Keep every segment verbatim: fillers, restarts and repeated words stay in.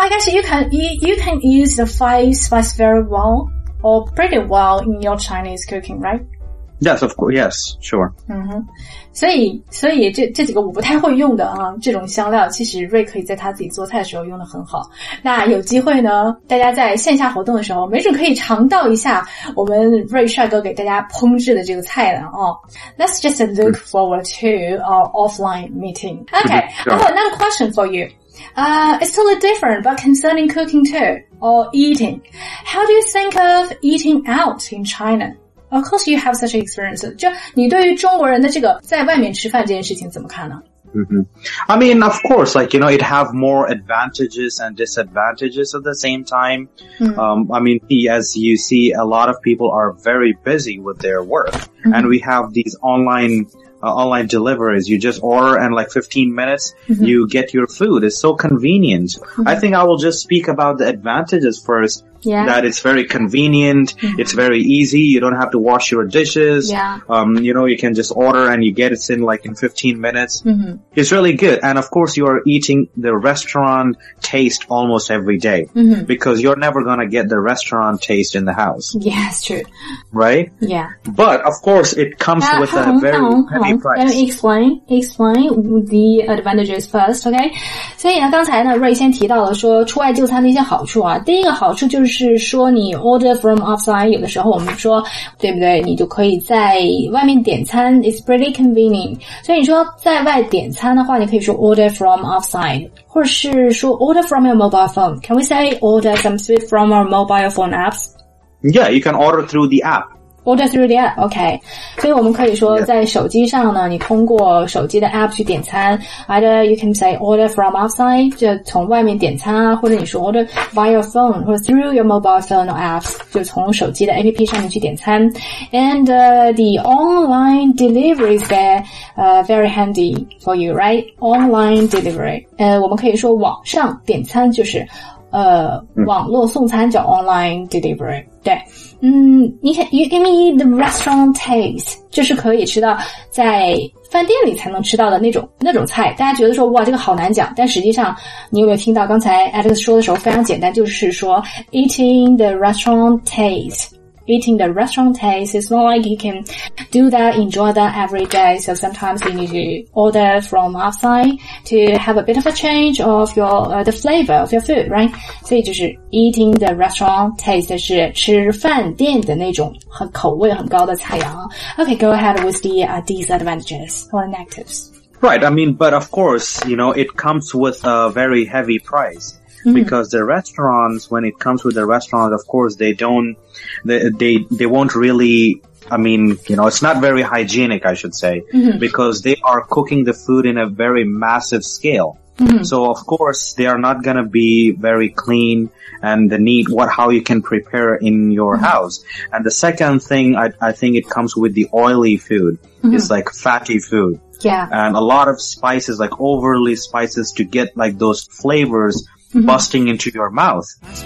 I guess you can you, you can use the five spice very well or pretty well in your Chinese cooking, right? Yes, of course. Yes, sure. 嗯哼，所以所以这这几个我不太会用的啊，这种香料其实瑞可以在他自己做菜的时候用得很好。那有机会呢，大家在线下活动的时候，没准可以尝到一下我们瑞帅哥给大家烹制的这个菜呢哦。Let's just look forward to our offline meeting. Okay, I have another question for you. Uh, it's totally different, but concerning cooking too, or eating. How do you think of eating out in China?Of course you have such an experience. 就你对于中国人的这个在外面吃饭这件事情怎么看呢？ Mm-hmm. I mean, of course, like, you know, it have more advantages and disadvantages at the same time. Mm-hmm. Um, I mean, as you see, a lot of people are very busy with their work. Mm-hmm. And we have these online Uh, online deliveries. You just order and like fifteen minutes, mm-hmm. you get your food. It's so convenient. Mm-hmm. I think I will just speak about the advantages first. Yeah. That it's very convenient. Mm-hmm. It's very easy. You don't have to wash your dishes. Yeah. Um, you know, you can just order and you get it in like in fifteen minutes. Mm-hmm. It's really good. And of course you are eating the restaurant taste almost every day. Mm-hmm. Because you're never gonna get the restaurant taste in the house. Yeah, it's true. Right? Yeah. But of course it comes uh, with on, a very on, heavy on. price. Let me explain, explain the advantages first, okay? 所以呢，刚才呢，瑞先提到了说出外就餐的一些好处啊。第一个好处就是说你 order from offline， 有的时候我们说，对不对？你就可以在外面点餐 ，it's pretty convenient。所以你说在外点餐的话，你可以说 order from offside， 或者是说 order from your mobile phone. Can we say order some food from our mobile phone apps? Yeah, you can order through the app.Order through the app, OK. 所以我们可以说在手机上呢，你通过手机的 app 去点餐 ，either you can say order from outside， 就从外面点餐啊，或者你说 order via your phone 或者 through your mobile phone or apps， 就从手机的 A P P 上面去点餐。And uh, the online delivery is there, uh, very handy for you, right? Online delivery. 呃，我们可以说网上点餐就是呃网络送餐叫 online delivery， 对。嗯，你看 you give me the restaurant taste， 就是可以吃到在饭店里才能吃到的那种那种菜。大家觉得说哇这个好难讲，但实际上你有没有听到刚才 Alex 说的时候非常简单，就是说 eating the restaurant taste。Eating the restaurant taste, it's not like you can do that, enjoy that every day. So sometimes you need to order from outside to have a bit of a change of your, uh, the flavor of your food, right? 所以就是 eating the restaurant taste 是吃饭店的那种很口味很高的菜肴。Okay, go ahead with the uh, disadvantages or negatives. Right, I mean, but of course, you know, it comes with a very heavy price.Mm-hmm. Because the restaurants, when it comes with the restaurants, of course, they don't, they, they, they won't really, I mean, you know, it's not very hygienic, I should say, mm-hmm. because they are cooking the food in a very massive scale. Mm-hmm. So, of course, they are not gonna be very clean and the neat, what, how you can prepare in your mm-hmm. house. And the second thing, I, I think it comes with the oily food. Mm-hmm. It's like fatty food. Yeah. And a lot of spices, like overly spices to get like those flavors,Mm-hmm. busting into your mouth.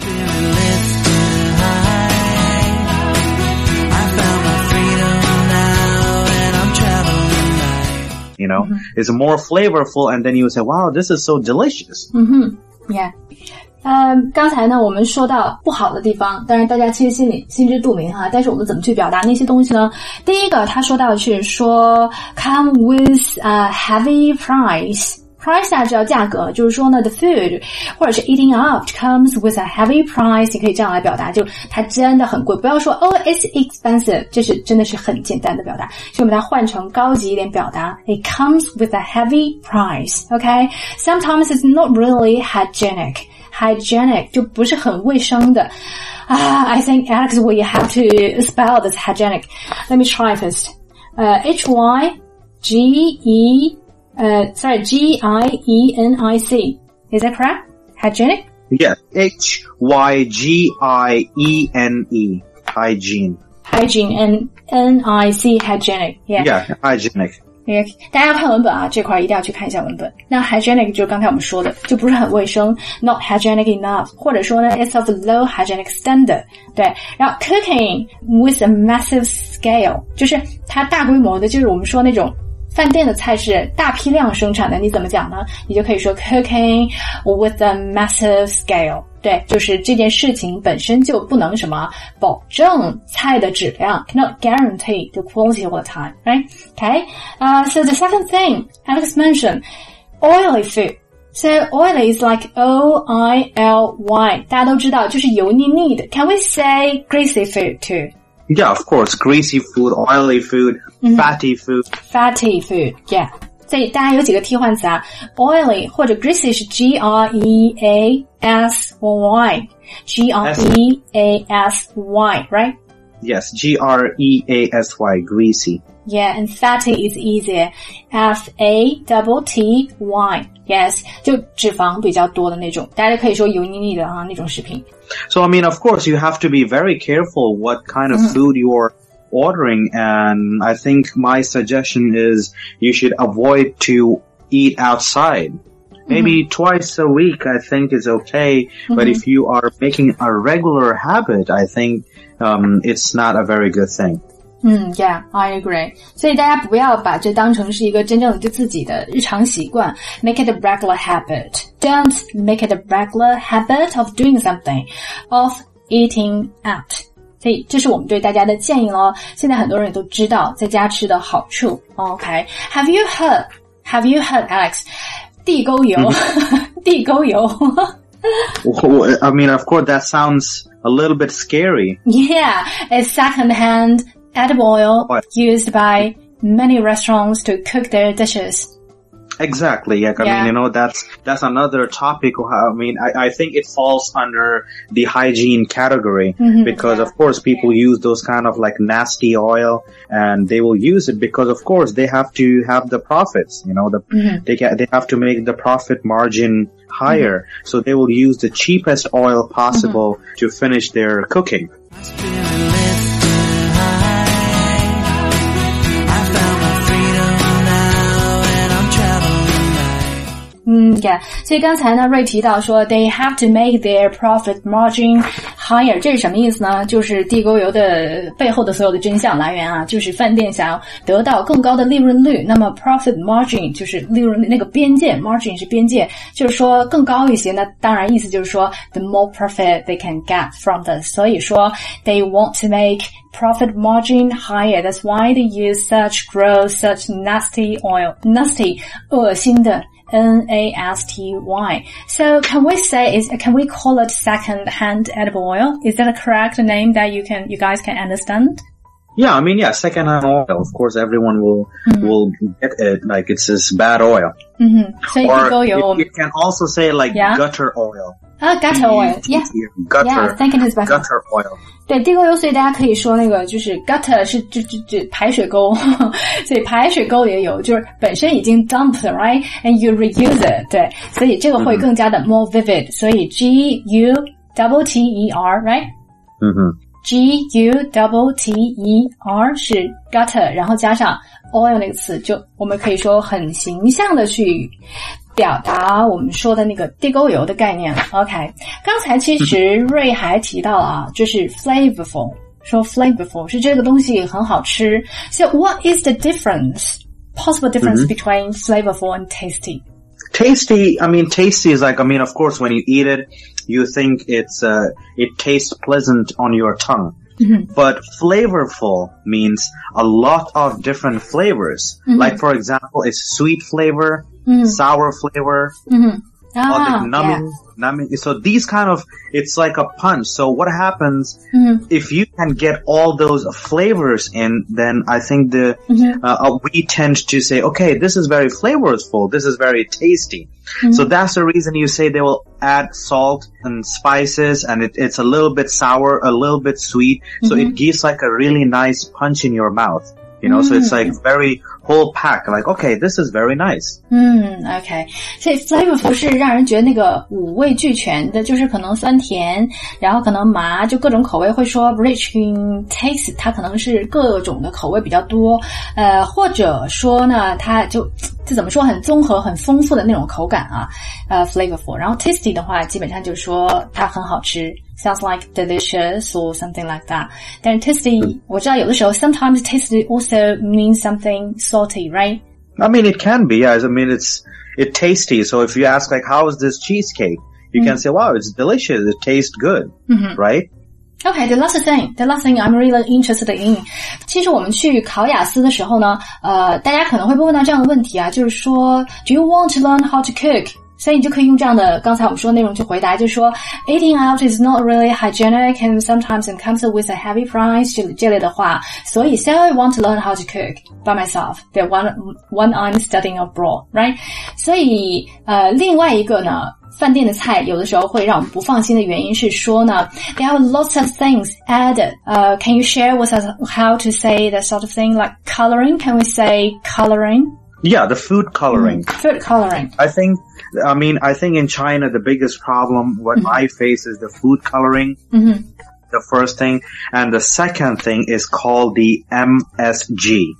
You know, mm-hmm. it's more flavorful and then you say, wow, this is so delicious. Mm-hmm. Yeah. 呃，刚才呢，我们说到不好的地方，当然大家其实心里心知肚明哈。但是我们怎么去表达那些东西呢？第一个，他说到的是说 come with a heavy price。Price 大家知道价格，就是说呢 the food 或者是 eating out comes with a heavy price， 你可以这样来表达，就它真的很贵。不要说 oh it's expensive， 这是真的是很简单的表达，所以我们把它换成高级一点表达 it comes with a heavy price， OK？ Sometimes it's not really hygienic， hygienic 就不是很卫生的啊。I think Alex we have to spell this hygienic. Let me try first. Uh, H Y G E Uh, sorry, G I E N I C. Is that correct? Hygienic? Yes. H Y G I E N E. Hygiene. Hygiene and N I C, hygienic. Yeah. Yeah, hygienic. Yeah. 大家要看文本啊，这块一定要去看一下文本。那 hygienic 就是刚才我们说的，就不是很卫生 ，not hygienic enough， 或者说呢 ，it's of low hygienic standard。对，然后 cooking with a massive scale， 就是它大规模的，就是我们说那种。 饭店的菜是大批量生产的，你怎么讲呢？你就可以说 cooking with a massive scale。对，就是这件事情本身就不能什么保证菜的质量 ，cannot guarantee the quality all the time, right? Okay. Uh, so the second thing Alex mentioned, oily food. So oily is like O I L Y. 大家都知道，就是油腻腻的。Can we say greasy food too? Yeah, of course. Greasy food, oily food, mm-hmm. fatty food. Fatty food, yeah. 所以大家有几个替换词啊 ？oily 或者 greasy 是 G R E A S Y，G R E A S Y, right? Yes, G R E A S Y, greasy. Yeah, and fatty is easier. F A T T Y. Yes, 就脂肪比较多的那种，大家可以说油腻腻的啊那种食品。 So I mean, of course, you have to be very careful what kind of mm-hmm. food you're ordering, and I think my suggestion is you should avoid to eat outside. Maybe mm-hmm. twice a week I think is okay, mm-hmm. but if you are making a regular habit, I think um it's not a very good thing. 嗯 ，Yeah, I agree. 所以大家不要把这当成是一个真正的自己的日常习惯 ，make it a regular habit. Don't make it a regular habit of doing something, of eating out. 所以这是我们对大家的建议咯。现在很多人也都知道在家吃的好处。OK, Have you heard? Have you heard, Alex? 地沟油，地沟油。 I mean, of course, that sounds a little bit scary. Yeah, it's second-hand edible oil what? used by many restaurants to cook their dishes. Exactly. Yeah. I yeah. mean, you know, that's, that's another topic. I mean, I, I think it falls under the hygiene category mm-hmm. because yeah. of course people use those kind of like nasty oil and they will use it because of course they have to have the profits, you know, the, mm-hmm. they get, they have to make the profit margin higher. Mm-hmm. So they will use the cheapest oil possible mm-hmm. to finish their cooking. 嗯 ，yeah. 所以刚才呢，瑞提到说 ，they have to make their profit margin higher， 这是什么意思呢？就是地沟油的背后的所有的真相来源啊，就是饭店想要得到更高的利润率，那么 profit margin 就是利润那个边界 ，margin 是边界，就是说更高一些。那当然意思就是说 ，the more profit they can get from this， 所以说 they want to make profit margin higher. That's why they use such gross, such nasty oil, nasty 恶心的。N A S T Y. So can we say is can we call it second-hand edible oil? Is that a correct name that you can you guys can understand? Yeah, I mean, yeah, second-hand oil. Of course, everyone will mm-hmm. will get it like it's this bad oil. Mm-hmm. So or you, you can also say like yeah? gutter oil. Ah, gutter oil. Yeah. Gutter. Yeah, I think it is better. Gutter oil. 对，地沟油，所以大家可以说那个就是 gutter 是就就就排水沟，所以排水沟里的油就是本身已经 dumped right and you reuse it 对，所以这个会更加的 more vivid， 所以 G U T T E R right 嗯哼 G U T T E R 是 gutter 然后加上 oil 那个词，就我们可以说很形象的去表达我们说的那个地沟油的概念了 OK 刚才其实瑞还提到啊就是 flavorful 说 flavorful 是这个东西很好吃 So what is the difference possible difference mm-hmm. between flavorful and tasty? Tasty, I mean tasty is like, I mean of course when you eat it you think it's uh it tastes pleasant on your tongue mm-hmm. but flavorful means a lot of different flavors mm-hmm. like for example it's sweet flavor Mm-hmm. sour flavor, mm-hmm. ah, or the numbing, yeah. numbing. So these kind of, it's like a punch. So what happens mm-hmm. if you can get all those flavors in, then I think the, mm-hmm. uh, we tend to say, okay, this is very flavorful. This is very tasty. Mm-hmm. So that's the reason you say they will add salt and spices and it, it's a little bit sour, a little bit sweet. Mm-hmm. So it gives like a really nice punch in your mouth. You know, mm-hmm. so it's like very whole pack, like, okay, this is very nice. 嗯 OK 所以 flavorful 是让人觉得那个五味俱全的，就是可能酸甜，然后可能麻，就各种口味会说 rich in taste 它可能是各种的口味比较多，呃，或者说呢，它就这怎么说很综合很丰富的那种口感啊，呃 flavorful 然后 tasty 的话基本上就是说它很好吃Sounds like delicious or something like that. Then tasty, 我知道有的时候 sometimes tasty also means something salty, right? I mean, it can be, yes. I mean, it's, it's tasty. So if you ask, like, how is this cheesecake? You mm. can say, wow, it's delicious. It tastes good, mm-hmm. right? Okay, the last thing, the last thing I'm really interested in. 其实我们去考雅思的时候呢，呃，大家可能会被问到这样的问题啊，就是说 ，Do you want to learn how to cook？ 所以你就可以用这样的刚才我们说的内容去回答，就是说 ，Eating out is not really hygienic and sometimes it comes with a heavy price 这这类的话。所以 ，So I want to learn how to cook by myself. The one one I'm studying abroad, right? 所以，呃，另外一个呢。饭店的菜有的时候会让我们不放心的原因是说呢 ，There are lots of things added. Uh, can you share with us how to say that sort of thing like coloring? Can we say coloring? Yeah, the food coloring. Mm, food coloring. I think, I mean, I think in China the biggest problem what mm-hmm. I face is the food coloring. Mm-hmm. The first thing, and the second thing is called the M S G.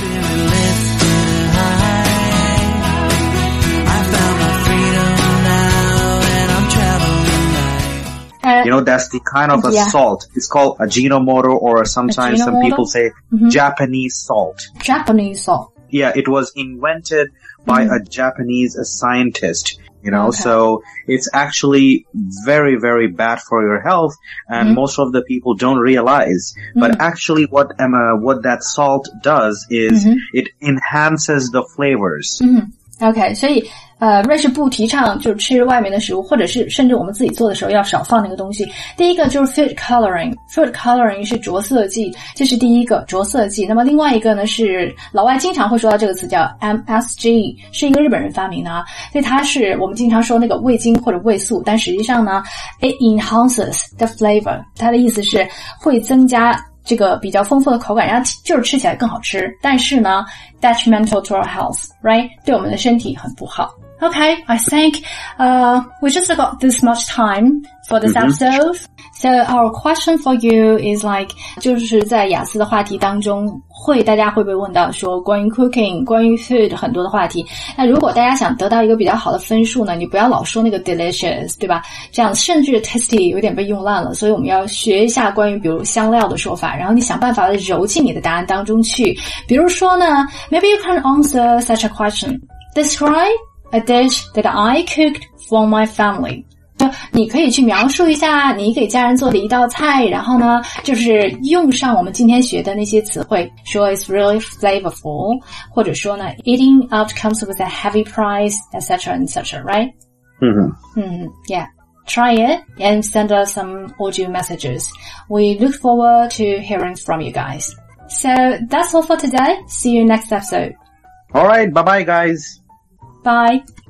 You know, that's the kind of a yeah. salt. It's called Ajinomoto, or sometimes Ajinomoto? some people say mm-hmm. Japanese salt. Japanese salt. Yeah, it was invented by mm-hmm. a Japanese scientist, you know, okay. so it's actually very, very bad for your health, and mm-hmm. most of the people don't realize. Mm-hmm. But actually what, um, uh, what that salt does is mm-hmm. it enhances the flavors. Mm-hmm. Okay, 所以呃，瑞士不提倡就是吃外面的食物，或者是甚至我们自己做的时候要少放那个东西。第一个就是 food coloring，food coloring 是着色剂，这是第一个着色剂。那么另外一个呢是老外经常会说到这个词叫 M S G， 是一个日本人发明的啊，所以它是我们经常说那个味精或者味素，但实际上呢 it enhances the flavor， 它的意思是会增加这个比较丰富的口感，让它就是吃起来更好吃，但是呢 detrimental to our health， right？ 对我们的身体很不好。Okay, I think uh we just got this much time for this mm-hmm. episode. So our question for you is like 就是在雅思的话题当中会大家会被问到说关于 cooking 关于 food 很多的话题。那如果大家想得到一个比较好的分数呢，你不要老说那个 delicious 对吧，这样甚至 tasty 有点被用烂了，所以我们要学一下关于比如香料的说法，然后你想办法的揉进你的答案当中去。比如说呢 maybe you can answer such a question. Describe a dish that I cooked for my family. 就你可以去描述一下你给家人做的一道菜，然后呢就是用上我们今天学的那些词汇，说 it's really flavorful， 或者说呢 eating out comes with a heavy price, et cetera, et cetera, right? Mm-hmm. Mm-hmm. Yeah. Try it and send us some audio messages. We look forward to hearing from you guys. So that's all for today. See you next episode. All right. Bye-bye, guys. Bye.